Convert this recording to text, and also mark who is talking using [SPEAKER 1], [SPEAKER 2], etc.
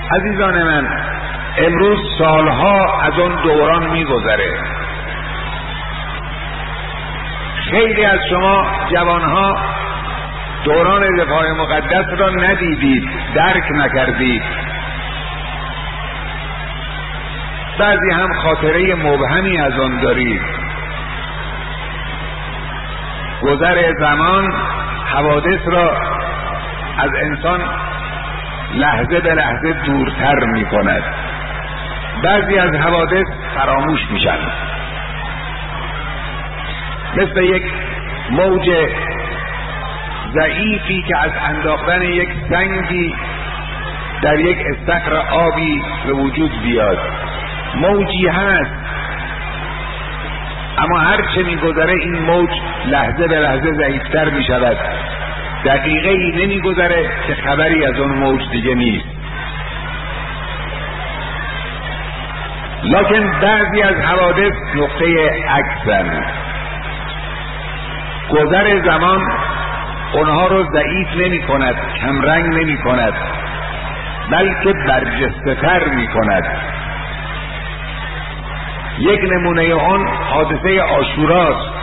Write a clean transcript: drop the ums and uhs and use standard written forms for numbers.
[SPEAKER 1] عزیزان من، امروز سالها از اون دوران میگذره. خیلی از شما جوانها دوران دفاع مقدس را ندیدید، درک نکردید. بعضی هم خاطره مبهمی از آن دارید. گذر زمان حوادث را از انسان لحظه به لحظه دورتر می کند. بعضی از حوادث فراموش میشن، مثل یک موج ضعیفی که از انداختن یک سنگی در یک استخر آبی به وجود بیاد. موجی هست، اما هر چه میگذره این موج لحظه به لحظه ضعیفتر میشود. دقیقه ای نمیگذره که خبری از اون موج دیگه نیست. لکن بعضی از حوادث نقطه عکسن. گذر زمان اونها رو ضعیف نمی کند، کمرنگ نمی کند، بلکه برجسته تر می کند. یک نمونه اون حادثه عاشوراست.